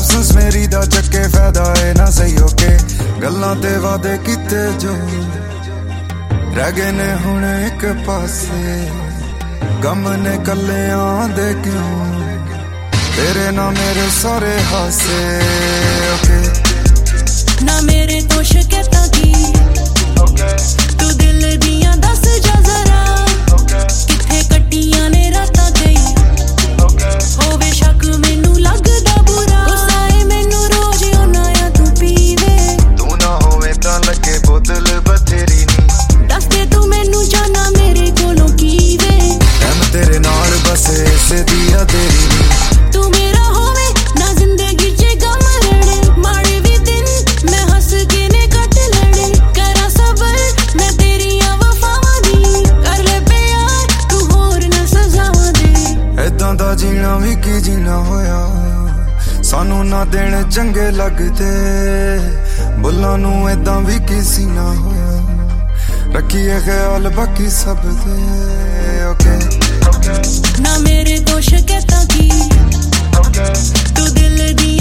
absence ਮੇਰੀ ਦਾ ਚੱਕੇ ਫਾਇਦਾ ਏ ਨਾ ਸਹੀ ਓਕੇ ਗੱਲਾਂ ਤੇ ਵਾਦੇ ਕੀਤੇ ਜੋ ਰਹਿ ਗਏ ਨੇ ਹੁਣ ਇੱਕ ਪਾਸੇ ਗਮ ਨੇ ਕੱਲਿਆਂ ਦੇ ਕਿਉਂ तेरे ना मेरे सारे हासे ओके ना मेरे तो शिकायतां की तू दिल दियां दस जा जरा किथे कट्टियां ने रातां गई होवे शक मैनू लगदा बुरा गुस्सा ए मैनू रोज ओना आ तू पीवे तू ना होवे तां लगे बोतल बथेरी नी दस दे तू मैनू जाना मेरे कोलों की वे हम तेरे नाल बस इसे दिया तेरी नी तू मेरा होवे ना जिंदगी च गम रड़े माड़े भी दिन मैं हंस के ने कट लड़े करा सबर मैं तेरियां वफावां दी कर ले प्यार तू होर ना सजावां दे ऐदां दा जीना भी की जीना होया सानू ना देने चंगे लगदे बुल्लां नू ऐदां भी की सीना होया रखिए ख्याल बाकी सब दे ओके ना मेरे तो शिकायतां की तू दिल दी